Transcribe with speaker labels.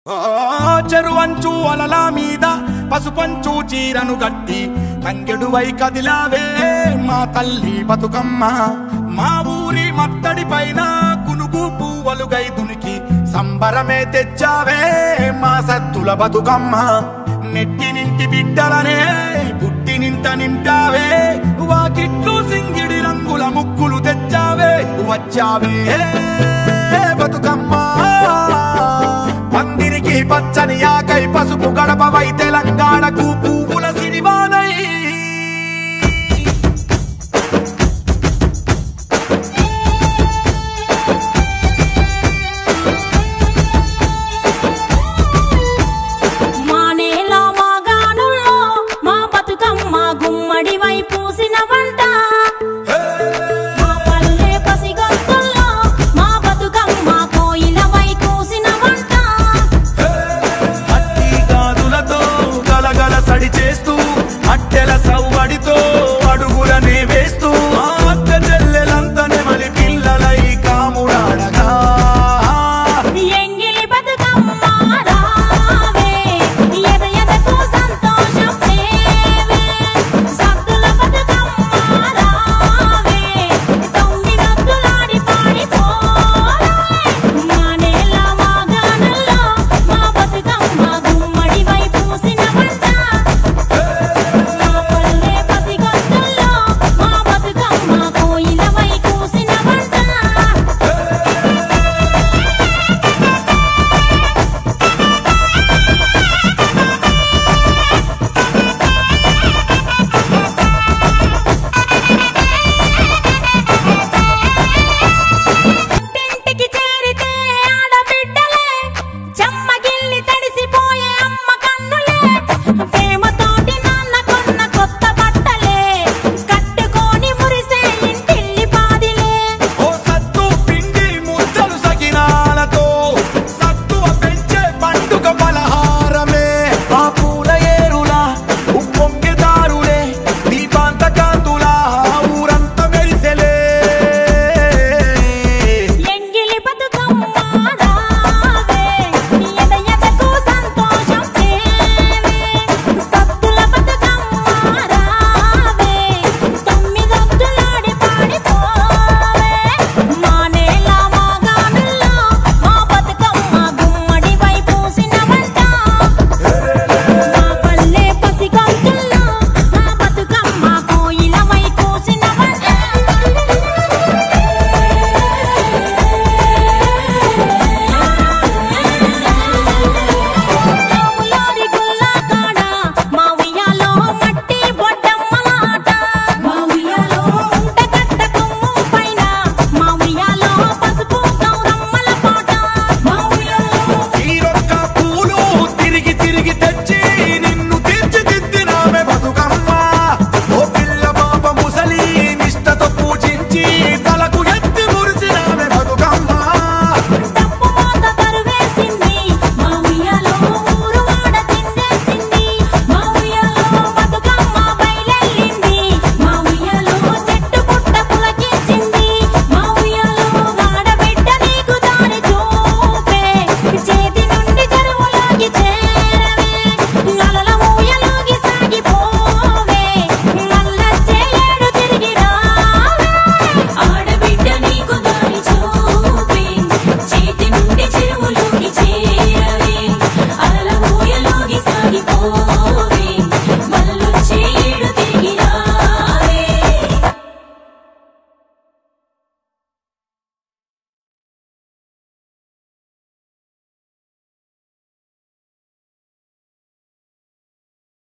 Speaker 1: చెరువంచు అలల మీద పసుపంచు చీరను గట్టి తంగెడువై కదిలావే మా తల్లి బతుకమ్మ. మా ఊరి మత్తడి పైన గునుగు పువ్వులుగై దునికి సంబరమే తెచ్చావే మా సత్తుల బతుకమ్మ. నెట్టి నింటి బిడ్డలనే పుట్టి నింట నింటావే, వాకిట్లు సింగిడి రంగుల ముగ్గులు తెచ్చావే. వచ్చావే బతుకమ్మ పందిరికి పచ్చని ఆకై పసుపు గడపవై తెలంగాణకు పువ్వుల సిరివానై.